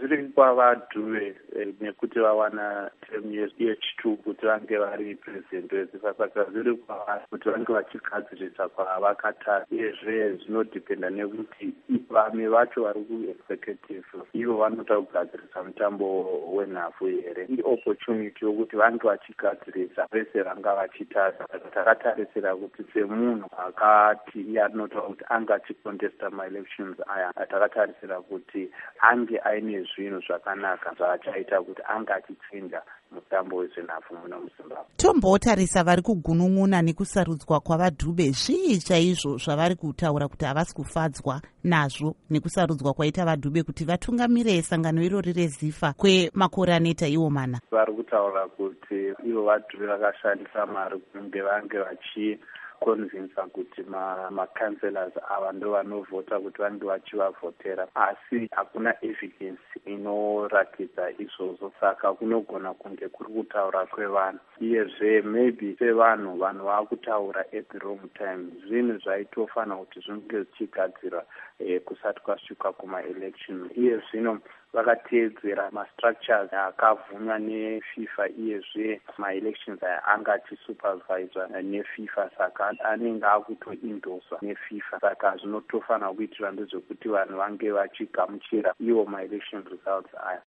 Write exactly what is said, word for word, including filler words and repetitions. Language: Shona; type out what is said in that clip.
zviri kwavadhuve nekuti vawana temu H two kuti vange vari president weZIFA, saka zviri kwavari kuti vange vachigadzirisa kwavakatara. Izve zvinodhipenda nekuti vamwe vacho vari kuexecutive ivo vanoda kugadzirisa mutambo wenhabvu here. Opportunity yokuti vange vachigadzirisa vese vanga vachitasa. Takatarisira kuti semunhu akati iye anotaura kuti anga achicontesta ma-elections aya, takatarisira kuti ange aine zvinhu zvakanaka zvaachaita kuti anga achichinja mutambo wezvenhabvu muno muZimbabwe. Tombotarisa vari kugunun'una nekusarudzwa kwavadhube, zvii chaizvo zvavari kutaura kuti havasi kufadzwa nazvo nekusarudzwa kwaita vadhube kuti vatungamire sangano irori reZIFA kwemakore anoita iwo mana? Vari kutaura kuti ivo vadhube vakashandisa mari kunge vange vachi convinsa kuti macancelors ma ava ndo vanovhota kuti vange vachivavhotera, asi hakuna evidence inoratidza izvozvo, saka kunogona kunge kuri kutaura kwevanhu. Iyezve maybe sevanhu vanhu vakutaura at the wrong time, zvinhu zvaitofanira kuti zvinge zvichigadzirwa eh, kusati kwasvika kuma-election. Iye zvino vakateedzera ma-structures akavhunwa neFIFA, iyezve ma-elections aya anga achisuperviswa neFIFA, saka anenge akutoindoswa neFIFA, saka zvinotofanira kuitirwa ndezvekuti vanhu vange vachigamuchira iwo ma-election results aya.